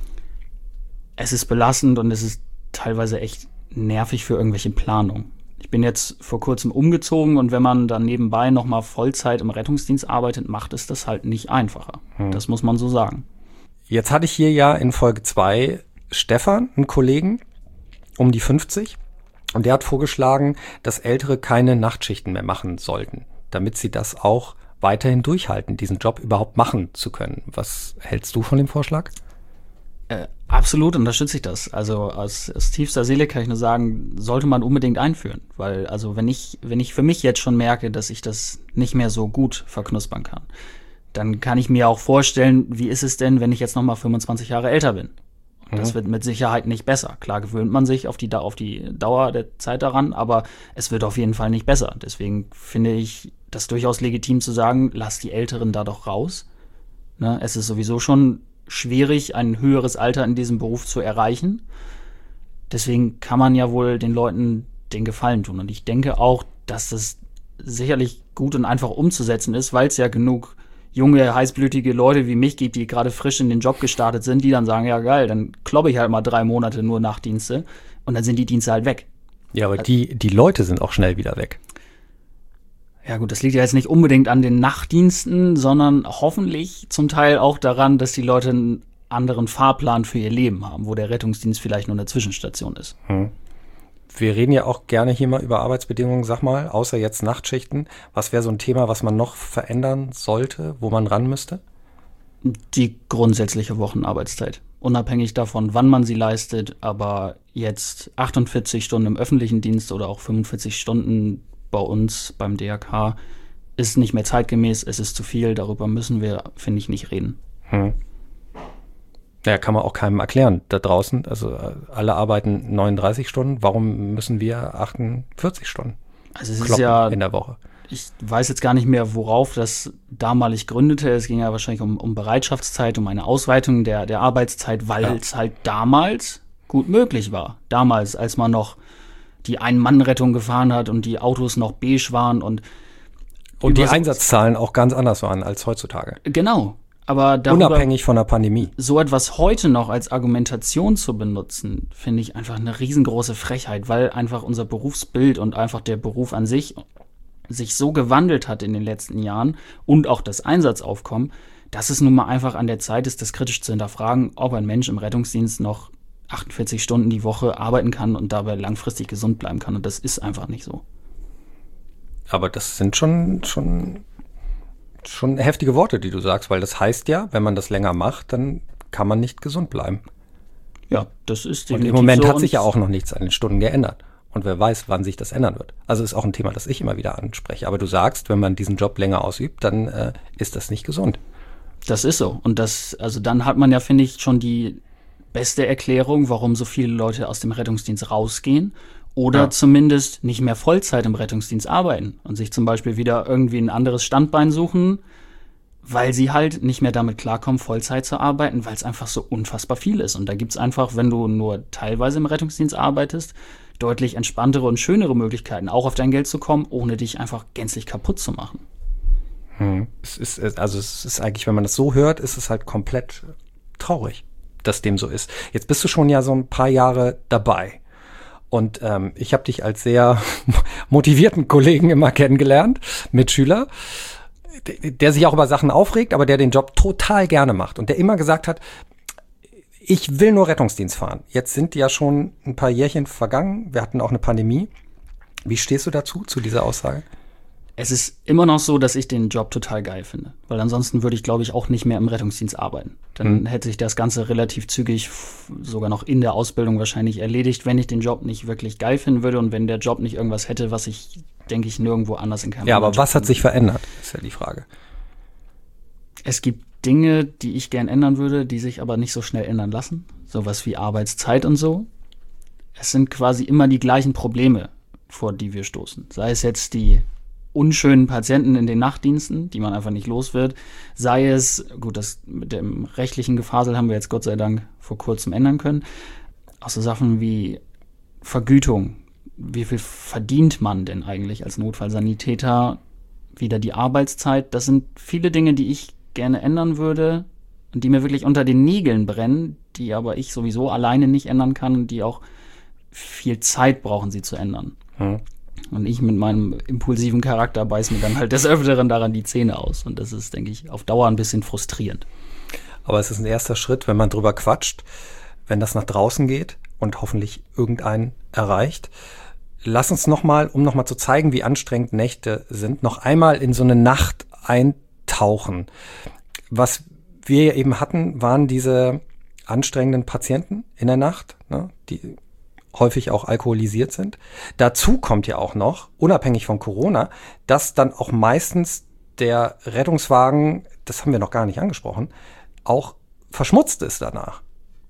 Es ist belastend und es ist teilweise echt nervig für irgendwelche Planungen. Ich bin jetzt vor kurzem umgezogen und wenn man dann nebenbei nochmal Vollzeit im Rettungsdienst arbeitet, macht es das halt nicht einfacher. Hm. Das muss man so sagen. Jetzt hatte ich hier ja in Folge zwei Stefan, einen Kollegen, um die fünfzig. Und der hat vorgeschlagen, dass Ältere keine Nachtschichten mehr machen sollten, damit sie das auch weiterhin durchhalten, diesen Job überhaupt machen zu können. Was hältst du von dem Vorschlag? Äh, absolut unterstütze ich das. Also aus, aus tiefster Seele kann ich nur sagen, sollte man unbedingt einführen. Weil also wenn ich, wenn ich für mich jetzt schon merke, dass ich das nicht mehr so gut verknuspern kann, dann kann ich mir auch vorstellen, wie ist es denn, wenn ich jetzt nochmal fünfundzwanzig Jahre älter bin? Und das mhm. wird mit Sicherheit nicht besser. Klar gewöhnt man sich auf die, auf die Dauer der Zeit daran, aber es wird auf jeden Fall nicht besser. Deswegen finde ich das durchaus legitim zu sagen, lass die Älteren da doch raus. Ne? Es ist sowieso schon schwierig, ein höheres Alter in diesem Beruf zu erreichen. Deswegen kann man ja wohl den Leuten den Gefallen tun. Und ich denke auch, dass das sicherlich gut und einfach umzusetzen ist, weil es ja genug junge, heißblütige Leute wie mich gibt, die gerade frisch in den Job gestartet sind, die dann sagen, ja geil, dann kloppe ich halt mal drei Monate nur Nachtdienste und dann sind die Dienste halt weg. Ja, aber die, die Leute sind auch schnell wieder weg. Ja gut, das liegt ja jetzt nicht unbedingt an den Nachtdiensten, sondern hoffentlich zum Teil auch daran, dass die Leute einen anderen Fahrplan für ihr Leben haben, wo der Rettungsdienst vielleicht nur eine Zwischenstation ist. Hm. Wir reden ja auch gerne hier mal über Arbeitsbedingungen, sag mal, außer jetzt Nachtschichten. Was wäre so ein Thema, was man noch verändern sollte, wo man ran müsste? Die grundsätzliche Wochenarbeitszeit. Unabhängig davon, wann man sie leistet, aber jetzt achtundvierzig Stunden im öffentlichen Dienst oder auch fünfundvierzig Stunden bei uns beim D R K ist nicht mehr zeitgemäß, es ist zu viel, darüber müssen wir, finde ich, nicht reden. Hm. Ja, kann man auch keinem erklären da draußen. Also alle arbeiten neununddreißig Stunden, warum müssen wir achtundvierzig Stunden also es ist ja in der Woche? Ich weiß jetzt gar nicht mehr, worauf das damalig gründete. Es ging ja wahrscheinlich um, um Bereitschaftszeit, um eine Ausweitung der, der Arbeitszeit, weil ja. es halt damals gut möglich war. Damals, als man noch die Ein-Mann-Rettung gefahren hat und die Autos noch beige waren und Und die Einsatzzahlen auch ganz anders waren als heutzutage. Genau. Aber darüber, unabhängig von der Pandemie. So etwas heute noch als Argumentation zu benutzen, finde ich einfach eine riesengroße Frechheit, weil einfach unser Berufsbild und einfach der Beruf an sich sich so gewandelt hat in den letzten Jahren und auch das Einsatzaufkommen, dass es nun mal einfach an der Zeit ist, das kritisch zu hinterfragen, ob ein Mensch im Rettungsdienst noch achtundvierzig Stunden die Woche arbeiten kann und dabei langfristig gesund bleiben kann. Und das ist einfach nicht so. Aber das sind schon, schon, schon heftige Worte, die du sagst, weil das heißt ja, wenn man das länger macht, dann kann man nicht gesund bleiben. Ja, das ist definitiv so. Und im Moment so hat sich ja auch noch nichts an den Stunden geändert. Und wer weiß, wann sich das ändern wird. Also ist auch ein Thema, das ich immer wieder anspreche. Aber du sagst, wenn man diesen Job länger ausübt, dann äh, ist das nicht gesund. Das ist so. Und das, also dann hat man ja, finde ich, schon die beste Erklärung, warum so viele Leute aus dem Rettungsdienst rausgehen oder ja. zumindest nicht mehr Vollzeit im Rettungsdienst arbeiten und sich zum Beispiel wieder irgendwie ein anderes Standbein suchen, weil sie halt nicht mehr damit klarkommen, Vollzeit zu arbeiten, weil es einfach so unfassbar viel ist. Und da gibt's einfach, wenn du nur teilweise im Rettungsdienst arbeitest, deutlich entspanntere und schönere Möglichkeiten, auch auf dein Geld zu kommen, ohne dich einfach gänzlich kaputt zu machen. Hm. Es ist, also es ist eigentlich, wenn man das so hört, ist es halt komplett traurig, dass dem so ist. Jetzt bist du schon ja so ein paar Jahre dabei. Und ähm, ich habe dich als sehr motivierten Kollegen immer kennengelernt, Mitschüler, der sich auch über Sachen aufregt, aber der den Job total gerne macht und der immer gesagt hat, ich will nur Rettungsdienst fahren. Jetzt sind ja schon ein paar Jährchen vergangen. Wir hatten auch eine Pandemie. Wie stehst du dazu, zu dieser Aussage? Es ist immer noch so, dass ich den Job total geil finde. Weil ansonsten würde ich, glaube ich, auch nicht mehr im Rettungsdienst arbeiten. Dann hm. hätte sich das Ganze relativ zügig, sogar noch in der Ausbildung wahrscheinlich erledigt, wenn ich den Job nicht wirklich geil finden würde und wenn der Job nicht irgendwas hätte, was ich, denke ich, nirgendwo anders in keinem Ja, aber was hat sich verändert, ist ja die Frage. Es gibt Dinge, die ich gern ändern würde, die sich aber nicht so schnell ändern lassen. Sowas wie Arbeitszeit und so. Es sind quasi immer die gleichen Probleme, vor die wir stoßen. Sei es jetzt die unschönen Patienten in den Nachtdiensten, die man einfach nicht los wird. Sei es, gut, das mit dem rechtlichen Gefasel haben wir jetzt Gott sei Dank vor kurzem ändern können. Auch so Sachen wie Vergütung. Wie viel verdient man denn eigentlich als Notfallsanitäter? Wieder die Arbeitszeit. Das sind viele Dinge, die ich gerne ändern würde und die mir wirklich unter den Nägeln brennen, die aber ich sowieso alleine nicht ändern kann und die auch viel Zeit brauchen, sie zu ändern. Hm. Und ich mit meinem impulsiven Charakter beiß mir dann halt des Öfteren daran die Zähne aus. Und das ist, denke ich, auf Dauer ein bisschen frustrierend. Aber es ist ein erster Schritt, wenn man drüber quatscht, wenn das nach draußen geht und hoffentlich irgendeinen erreicht. Lass uns nochmal, um nochmal zu zeigen, wie anstrengend Nächte sind, noch einmal in so eine Nacht eintauchen. Was wir ja eben hatten, waren diese anstrengenden Patienten in der Nacht, ne, die häufig auch alkoholisiert sind. Dazu kommt ja auch noch, unabhängig von Corona, dass dann auch meistens der Rettungswagen, das haben wir noch gar nicht angesprochen, auch verschmutzt ist danach.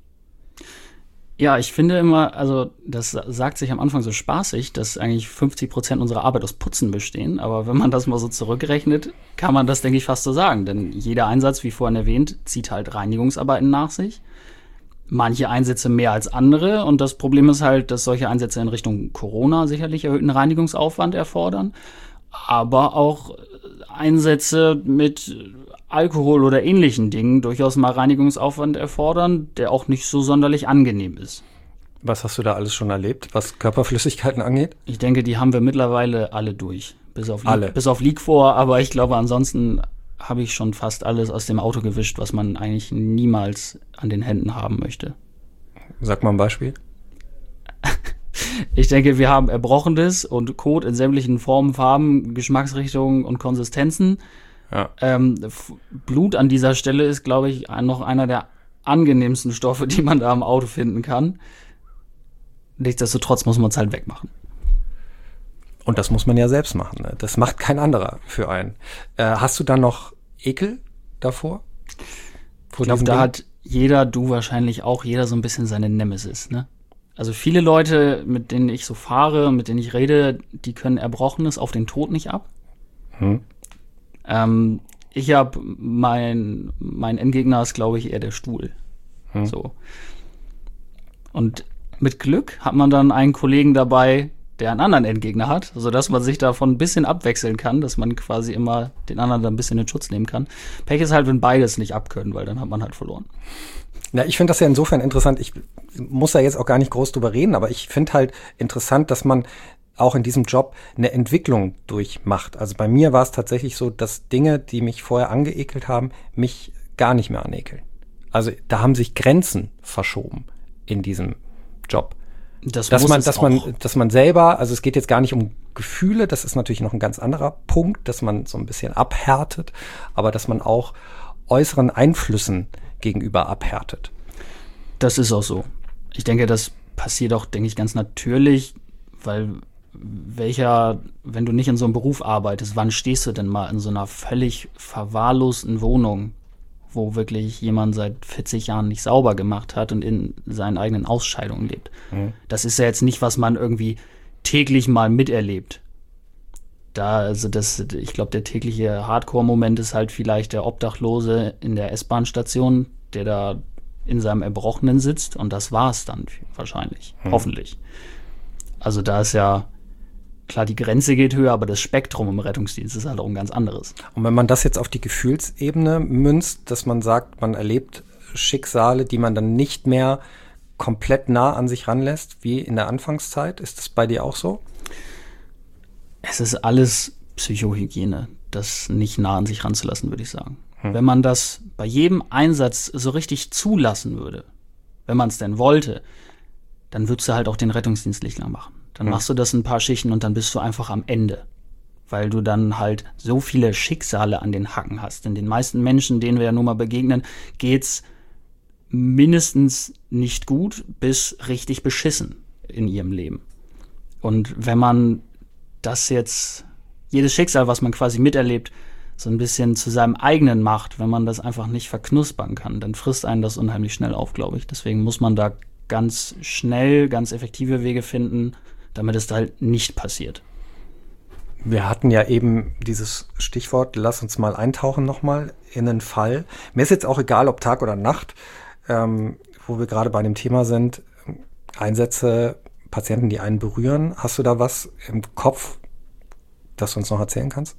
Ja, ich finde immer, also das sagt sich am Anfang so spaßig, dass eigentlich fünfzig Prozent unserer Arbeit aus Putzen bestehen. Aber wenn man das mal so zurückrechnet, kann man das, denke ich, fast so sagen. Denn jeder Einsatz, wie vorhin erwähnt, zieht halt Reinigungsarbeiten nach sich. Manche Einsätze mehr als andere. Und das Problem ist halt, dass solche Einsätze in Richtung Corona sicherlich erhöhten Reinigungsaufwand erfordern. Aber auch Einsätze mit Alkohol oder ähnlichen Dingen durchaus mal Reinigungsaufwand erfordern, der auch nicht so sonderlich angenehm ist. Was hast du da alles schon erlebt, was Körperflüssigkeiten angeht? Ich denke, die haben wir mittlerweile alle durch. Bis auf, alle. Bis auf Liquor, aber ich glaube, ansonsten habe ich schon fast alles aus dem Auto gewischt, was man eigentlich niemals an den Händen haben möchte. Sag mal ein Beispiel. Ich denke, wir haben Erbrochenes und Kot in sämtlichen Formen, Farben, Geschmacksrichtungen und Konsistenzen. Ja. Ähm, F- Blut an dieser Stelle ist, glaube ich, noch einer der angenehmsten Stoffe, die man da im Auto finden kann. Nichtsdestotrotz muss man es halt wegmachen. Und das muss man ja selbst machen. Ne? Das macht kein anderer für einen. Äh, hast du da noch Ekel davor? Ich glaube, da hat jeder, du wahrscheinlich auch, jeder so ein bisschen seine Nemesis, ne? Also viele Leute, mit denen ich so fahre, mit denen ich rede, die können Erbrochenes auf den Tod nicht ab. Hm. Ähm, ich habe, mein, mein Endgegner ist, glaube ich, eher der Stuhl. Hm. So. Und mit Glück hat man dann einen Kollegen dabei, der einen anderen Endgegner hat, sodass man sich davon ein bisschen abwechseln kann, dass man quasi immer den anderen dann ein bisschen in Schutz nehmen kann. Pech ist halt, wenn beides nicht abkönnen, weil dann hat man halt verloren. Ja, ich finde das ja insofern interessant. Ich muss da jetzt auch gar nicht groß drüber reden, aber ich finde halt interessant, dass man auch in diesem Job eine Entwicklung durchmacht. Also bei mir war es tatsächlich so, dass Dinge, die mich vorher angeekelt haben, mich gar nicht mehr anekeln. Also da haben sich Grenzen verschoben in diesem Job. Das dass muss man, es dass auch. man, dass man selber, also es geht jetzt gar nicht um Gefühle, das ist natürlich noch ein ganz anderer Punkt, dass man so ein bisschen abhärtet, aber dass man auch äußeren Einflüssen gegenüber abhärtet. Das ist auch so. Ich denke, das passiert auch, denke ich, ganz natürlich, weil welcher, wenn du nicht in so einem Beruf arbeitest, wann stehst du denn mal in so einer völlig verwahrlosten Wohnung, wo wirklich jemand seit vierzig Jahren nicht sauber gemacht hat und in seinen eigenen Ausscheidungen lebt. Mhm. Das ist ja jetzt nicht, was man irgendwie täglich mal miterlebt. Da, also das, ich glaube, der tägliche Hardcore-Moment ist halt vielleicht der Obdachlose in der S-Bahn-Station, der da in seinem Erbrochenen sitzt, und das war's dann wahrscheinlich, mhm. hoffentlich. Also da ist ja klar, die Grenze geht höher, aber das Spektrum im Rettungsdienst ist halt auch ein ganz anderes. Und wenn man das jetzt auf die Gefühlsebene münzt, dass man sagt, man erlebt Schicksale, die man dann nicht mehr komplett nah an sich ranlässt, wie in der Anfangszeit, ist das bei dir auch so? Es ist alles Psychohygiene, das nicht nah an sich ranzulassen, würde ich sagen. Hm. Wenn man das bei jedem Einsatz so richtig zulassen würde, wenn man es denn wollte, dann würdest du halt auch den Rettungsdienst nicht lang machen. Dann hm. machst du das ein paar Schichten und dann bist du einfach am Ende. Weil du dann halt so viele Schicksale an den Hacken hast. Denn den meisten Menschen, denen wir ja nun mal begegnen, geht's mindestens nicht gut bis richtig beschissen in ihrem Leben. Und wenn man das jetzt, jedes Schicksal, was man quasi miterlebt, so ein bisschen zu seinem eigenen macht, wenn man das einfach nicht verknuspern kann, dann frisst einen das unheimlich schnell auf, glaube ich. Deswegen muss man da ganz schnell, ganz effektive Wege finden, damit es da halt nicht passiert. Wir hatten ja eben dieses Stichwort, lass uns mal eintauchen nochmal in einen Fall. Mir ist jetzt auch egal, ob Tag oder Nacht, ähm, wo wir gerade bei dem Thema sind, Einsätze, Patienten, die einen berühren. Hast du da was im Kopf, das du uns noch erzählen kannst?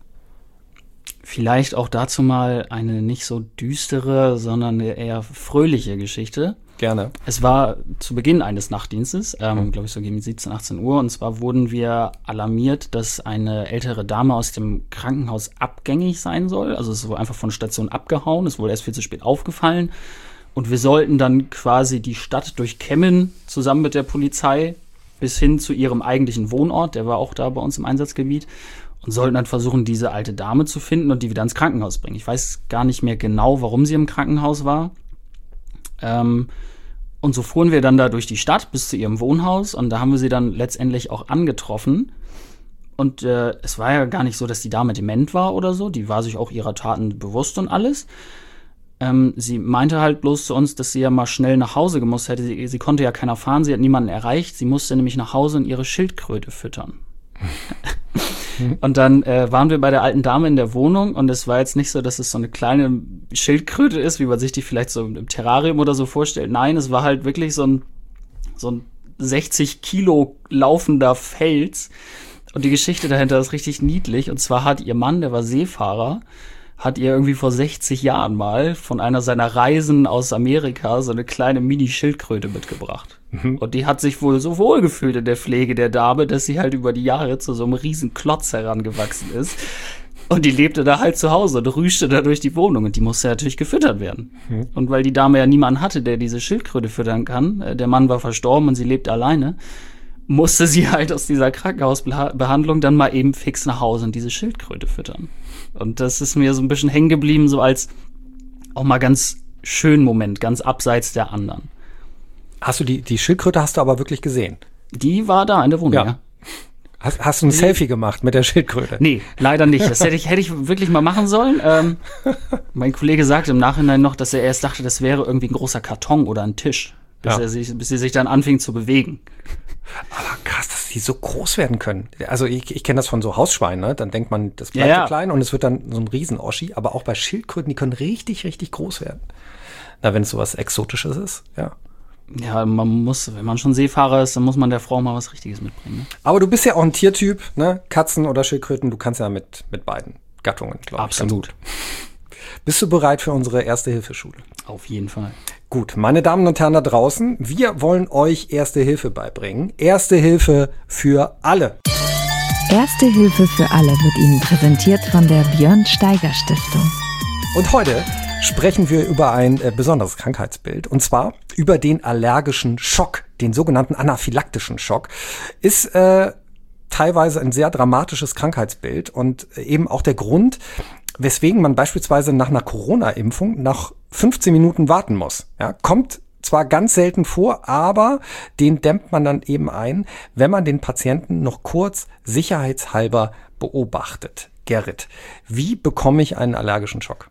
Vielleicht auch dazu mal eine nicht so düstere, sondern eine eher fröhliche Geschichte. Gerne. Es war zu Beginn eines Nachtdienstes, ähm, mhm. glaube ich so gegen siebzehn, achtzehn Uhr. Und zwar wurden wir alarmiert, dass eine ältere Dame aus dem Krankenhaus abgängig sein soll. Also es ist wohl einfach von Station abgehauen, ist wohl erst viel zu spät aufgefallen. Und wir sollten dann quasi die Stadt durchkämmen, zusammen mit der Polizei, bis hin zu ihrem eigentlichen Wohnort. Der war auch da bei uns im Einsatzgebiet. Und sollten dann versuchen, diese alte Dame zu finden und die wieder ins Krankenhaus bringen. Ich weiß gar nicht mehr genau, warum sie im Krankenhaus war. Ähm, und so fuhren wir dann da durch die Stadt bis zu ihrem Wohnhaus. Und da haben wir sie dann letztendlich auch angetroffen. Und äh, es war ja gar nicht so, dass die Dame dement war oder so. Die war sich auch ihrer Taten bewusst und alles. Ähm, sie meinte halt bloß zu uns, dass sie ja mal schnell nach Hause gemusst hätte. Sie, sie konnte ja keiner fahren, sie hat niemanden erreicht. Sie musste nämlich nach Hause und ihre Schildkröte füttern. Und dann äh, waren wir bei der alten Dame in der Wohnung und es war jetzt nicht so, dass es so eine kleine Schildkröte ist, wie man sich die vielleicht so im Terrarium oder so vorstellt. Nein, es war halt wirklich so ein, so ein sechzig Kilo laufender Fels. Und die Geschichte dahinter ist richtig niedlich. Und zwar hat ihr Mann, der war Seefahrer, hat ihr irgendwie vor sechzig Jahren mal von einer seiner Reisen aus Amerika so eine kleine Mini-Schildkröte mitgebracht. Mhm. Und die hat sich wohl so wohl gefühlt in der Pflege der Dame, dass sie halt über die Jahre zu so einem riesen Klotz herangewachsen ist. Und die lebte da halt zu Hause und rüschte da durch die Wohnung. Und die musste natürlich gefüttert werden. Mhm. Und weil die Dame ja niemanden hatte, der diese Schildkröte füttern kann, der Mann war verstorben und sie lebt alleine, musste sie halt aus dieser Krankenhausbehandlung dann mal eben fix nach Hause und diese Schildkröte füttern. Und das ist mir so ein bisschen hängen geblieben, so als auch mal ganz schönen Moment, ganz abseits der anderen. Hast du die, die Schildkröte hast du aber wirklich gesehen? Die war da in der Wohnung, ja. ja. Hast, hast du ein die, Selfie gemacht mit der Schildkröte? Nee, leider nicht. Das hätte ich, hätte ich wirklich mal machen sollen. Ähm, mein Kollege sagte im Nachhinein noch, dass er erst dachte, das wäre irgendwie ein großer Karton oder ein Tisch, bis, ja. er sich, bis sie sich dann anfing zu bewegen. Aber krass, dass die so groß werden können. Also ich, ich kenne das von so Hausschweinen, ne? Dann denkt man, das bleibt ja, ja. so klein und es wird dann so ein Riesen-Oschi. Aber auch bei Schildkröten, die können richtig, richtig groß werden. Na, wenn es sowas Exotisches ist, ja. Ja, man muss, wenn man schon Seefahrer ist, dann muss man der Frau mal was Richtiges mitbringen. Ne? Aber du bist ja auch ein Tiertyp, ne? Katzen oder Schildkröten, du kannst ja mit, mit beiden Gattungen, glaube ich. Absolut. Bist du bereit für unsere Erste-Hilfe-Schule? Auf jeden Fall. Gut, meine Damen und Herren da draußen, wir wollen euch Erste Hilfe beibringen. Erste Hilfe für alle. Erste Hilfe für alle wird Ihnen präsentiert von der Björn Steiger Stiftung. Und heute sprechen wir über ein äh, besonderes Krankheitsbild, und zwar über den allergischen Schock, den sogenannten anaphylaktischen Schock. Ist äh, teilweise ein sehr dramatisches Krankheitsbild und eben auch der Grund, weswegen man beispielsweise nach einer Corona-Impfung nach fünfzehn Minuten warten muss. Ja, kommt zwar ganz selten vor, aber den dämmt man dann eben ein, wenn man den Patienten noch kurz sicherheitshalber beobachtet. Gerrit, wie bekomme ich einen allergischen Schock?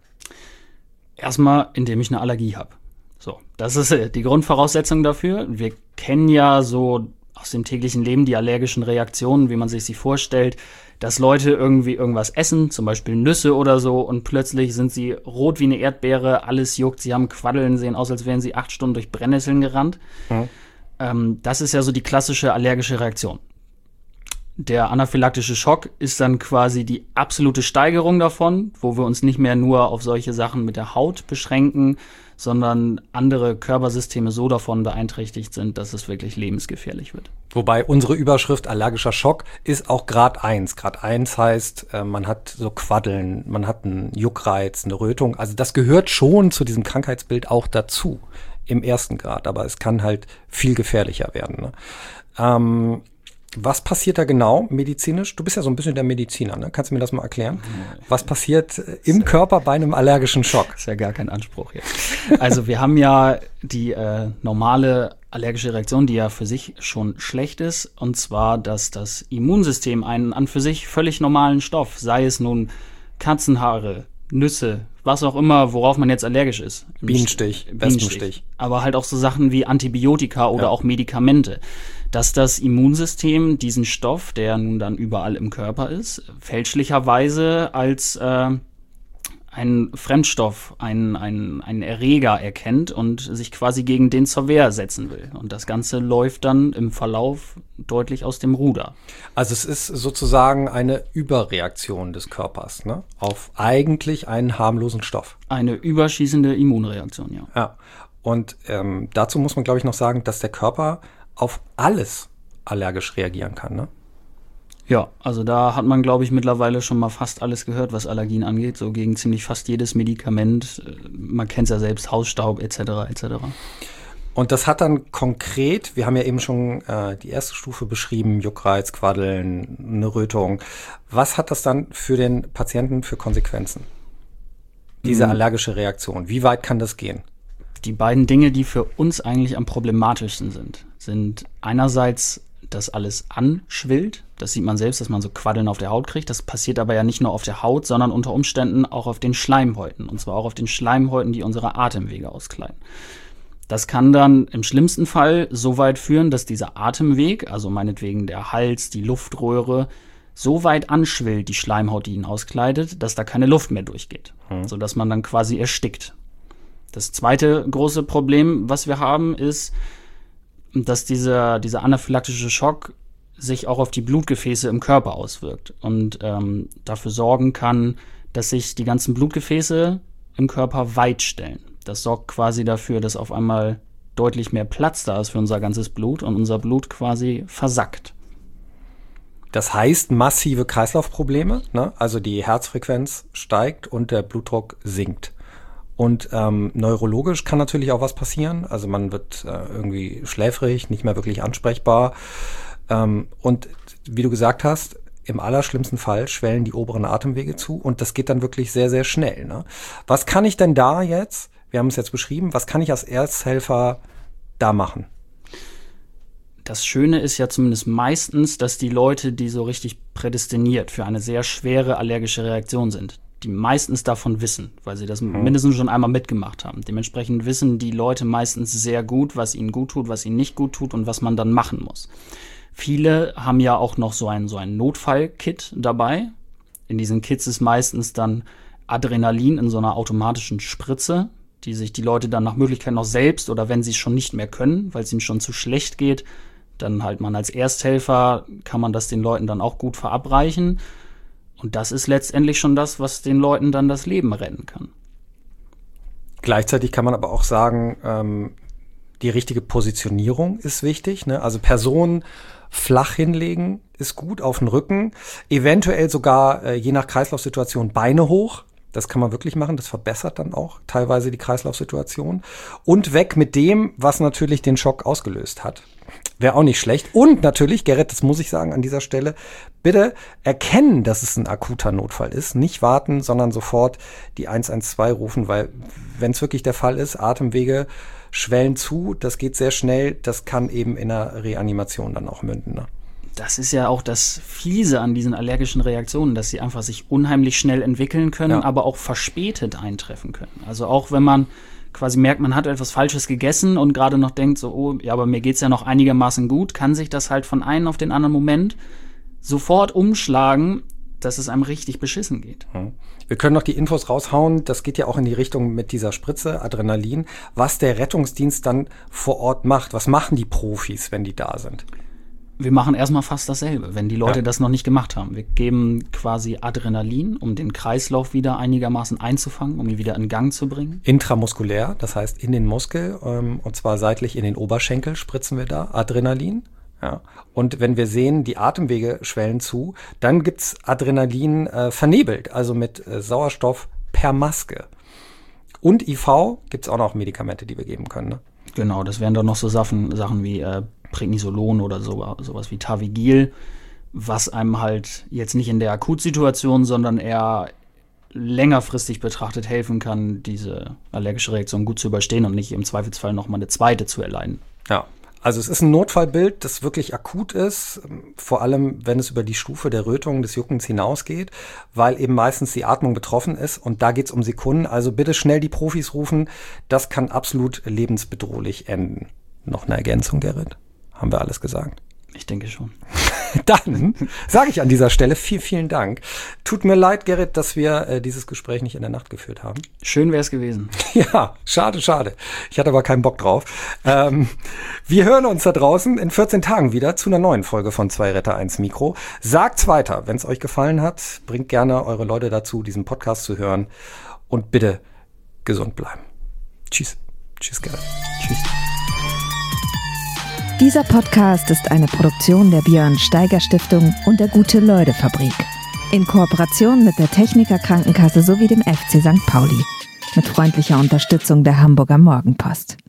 Erstmal, indem ich eine Allergie habe. So, das ist die Grundvoraussetzung dafür. Wir kennen ja so aus dem täglichen Leben die allergischen Reaktionen, wie man sich sie vorstellt, dass Leute irgendwie irgendwas essen, zum Beispiel Nüsse oder so, und plötzlich sind sie rot wie eine Erdbeere, alles juckt, sie haben Quaddeln, sehen aus, als wären sie acht Stunden durch Brennnesseln gerannt. Mhm. Ähm, das ist ja so die klassische allergische Reaktion. Der anaphylaktische Schock ist dann quasi die absolute Steigerung davon, wo wir uns nicht mehr nur auf solche Sachen mit der Haut beschränken, sondern andere Körpersysteme so davon beeinträchtigt sind, dass es wirklich lebensgefährlich wird. Wobei unsere Überschrift allergischer Schock ist auch Grad eins. Grad eins heißt, man hat so Quaddeln, man hat einen Juckreiz, eine Rötung. Also das gehört schon zu diesem Krankheitsbild auch dazu im ersten Grad, aber es kann halt viel gefährlicher werden. Ne? Ähm, Was passiert da genau medizinisch? Du bist ja so ein bisschen der Mediziner, ne? Kannst du mir das mal erklären? Was passiert im Körper bei einem allergischen Schock? Das ist ja gar kein Anspruch jetzt. Also wir haben ja die äh, normale allergische Reaktion, die ja für sich schon schlecht ist, und zwar, dass das Immunsystem einen an für sich völlig normalen Stoff, sei es nun Katzenhaare, Nüsse, was auch immer, worauf man jetzt allergisch ist. Bienenstich, Wespenstich. Aber halt auch so Sachen wie Antibiotika oder ja. auch Medikamente. Dass das Immunsystem diesen Stoff, der nun dann überall im Körper ist, fälschlicherweise als äh, einen Fremdstoff, einen, einen, einen Erreger erkennt und sich quasi gegen den zur Wehr setzen will. Und das Ganze läuft dann im Verlauf deutlich aus dem Ruder. Also es ist sozusagen eine Überreaktion des Körpers, ne? Auf eigentlich einen harmlosen Stoff. Eine überschießende Immunreaktion, ja. Ja, und ähm, dazu muss man, glaube ich, noch sagen, dass der Körper auf alles allergisch reagieren kann, ne? Ja, also da hat man, glaube ich, mittlerweile schon mal fast alles gehört, was Allergien angeht, so gegen ziemlich fast jedes Medikament. Man kennt es ja selbst, Hausstaub et cetera et cetera. Und das hat dann konkret, wir haben ja eben schon äh, die erste Stufe beschrieben, Juckreiz, Quaddeln, eine Rötung. Was hat das dann für den Patienten für Konsequenzen? Diese mhm. allergische Reaktion, wie weit kann das gehen? Die beiden Dinge, die für uns eigentlich am problematischsten sind, sind einerseits, dass alles anschwillt. Das sieht man selbst, dass man so Quaddeln auf der Haut kriegt. Das passiert aber ja nicht nur auf der Haut, sondern unter Umständen auch auf den Schleimhäuten. Und zwar auch auf den Schleimhäuten, die unsere Atemwege auskleiden. Das kann dann im schlimmsten Fall so weit führen, dass dieser Atemweg, also meinetwegen der Hals, die Luftröhre, so weit anschwillt, die Schleimhaut, die ihn auskleidet, dass da keine Luft mehr durchgeht. Hm. Sodass man dann quasi erstickt. Das zweite große Problem, was wir haben, ist, dass dieser, dieser anaphylaktische Schock sich auch auf die Blutgefäße im Körper auswirkt und ähm, dafür sorgen kann, dass sich die ganzen Blutgefäße im Körper weitstellen. Das sorgt quasi dafür, dass auf einmal deutlich mehr Platz da ist für unser ganzes Blut und unser Blut quasi versackt. Das heißt massive Kreislaufprobleme, ne? Also die Herzfrequenz steigt und der Blutdruck sinkt. Und ähm, neurologisch kann natürlich auch was passieren. Also man wird äh, irgendwie schläfrig, nicht mehr wirklich ansprechbar. Ähm, und wie du gesagt hast, im allerschlimmsten Fall schwellen die oberen Atemwege zu. Und das geht dann wirklich sehr, sehr schnell. Ne? Was kann ich denn da jetzt, wir haben es jetzt beschrieben, was kann ich als Ersthelfer da machen? Das Schöne ist ja zumindest meistens, dass die Leute, die so richtig prädestiniert für eine sehr schwere allergische Reaktion sind, die meistens davon wissen, weil sie das mhm. mindestens schon einmal mitgemacht haben. Dementsprechend wissen die Leute meistens sehr gut, was ihnen gut tut, was ihnen nicht gut tut und was man dann machen muss. Viele haben ja auch noch so ein, so ein Notfall-Kit dabei. In diesen Kits ist meistens dann Adrenalin in so einer automatischen Spritze, die sich die Leute dann nach Möglichkeit noch selbst oder wenn sie es schon nicht mehr können, weil es ihnen schon zu schlecht geht, dann halt man als Ersthelfer kann man das den Leuten dann auch gut verabreichen. Und das ist letztendlich schon das, was den Leuten dann das Leben retten kann. Gleichzeitig kann man aber auch sagen, ähm, die richtige Positionierung ist wichtig, ne? Also Personen flach hinlegen ist gut, auf den Rücken. Eventuell sogar, äh, je nach Kreislaufsituation, Beine hoch. Das kann man wirklich machen. Das verbessert dann auch teilweise die Kreislaufsituation. Und weg mit dem, was natürlich den Schock ausgelöst hat. Wäre auch nicht schlecht. Und natürlich, Gerrit, das muss ich sagen an dieser Stelle, bitte erkennen, dass es ein akuter Notfall ist. Nicht warten, sondern sofort die eins eins zwei rufen, weil wenn es wirklich der Fall ist, Atemwege schwellen zu, das geht sehr schnell, das kann eben in einer Reanimation dann auch münden, ne? Das ist ja auch das Fiese an diesen allergischen Reaktionen, dass sie einfach sich unheimlich schnell entwickeln können, ja. aber auch verspätet eintreffen können. Also auch wenn man quasi merkt, man hat etwas Falsches gegessen und gerade noch denkt so, oh, ja, aber mir geht's ja noch einigermaßen gut, kann sich das halt von einem auf den anderen Moment sofort umschlagen, dass es einem richtig beschissen geht. Wir können noch die Infos raushauen, das geht ja auch in die Richtung mit dieser Spritze, Adrenalin, was der Rettungsdienst dann vor Ort macht. Was machen die Profis, wenn die da sind? Wir machen erstmal fast dasselbe, wenn die Leute Ja. das noch nicht gemacht haben. Wir geben quasi Adrenalin, um den Kreislauf wieder einigermaßen einzufangen, um ihn wieder in Gang zu bringen. Intramuskulär, das heißt in den Muskel, ähm, und zwar seitlich in den Oberschenkel spritzen wir da Adrenalin. Ja. Und wenn wir sehen, die Atemwege schwellen zu, dann gibt's Adrenalin äh, vernebelt, also mit äh, Sauerstoff per Maske. Und I V gibt's auch noch Medikamente, die wir geben können. Ne? Genau, das wären doch noch so Sachen, Sachen wie äh, Prednisolon oder so, sowas wie Tavigil, was einem halt jetzt nicht in der Akutsituation, sondern eher längerfristig betrachtet helfen kann, diese allergische Reaktion gut zu überstehen und nicht im Zweifelsfall noch mal eine zweite zu erleiden. Ja. Also es ist ein Notfallbild, das wirklich akut ist, vor allem wenn es über die Stufe der Rötung, des Juckens hinausgeht, weil eben meistens die Atmung betroffen ist und da geht's um Sekunden. Also bitte schnell die Profis rufen, das kann absolut lebensbedrohlich enden. Noch eine Ergänzung, Gerrit? Haben wir alles gesagt? Ich denke schon. Dann sage ich an dieser Stelle vielen, vielen Dank. Tut mir leid, Gerrit, dass wir äh, dieses Gespräch nicht in der Nacht geführt haben. Schön wäre es gewesen. Ja, schade, schade. Ich hatte aber keinen Bock drauf. Ähm, wir hören uns da draußen in vierzehn Tagen wieder zu einer neuen Folge von Zwei Retter, eins Mikro. Sagt's weiter, wenn es euch gefallen hat. Bringt gerne eure Leute dazu, diesen Podcast zu hören. Und bitte gesund bleiben. Tschüss. Tschüss, Gerrit. Tschüss. Dieser Podcast ist eine Produktion der Björn Steiger Stiftung und der Gute-Leute-Fabrik. In Kooperation mit der Techniker Krankenkasse sowie dem F C Sankt Pauli. Mit freundlicher Unterstützung der Hamburger Morgenpost.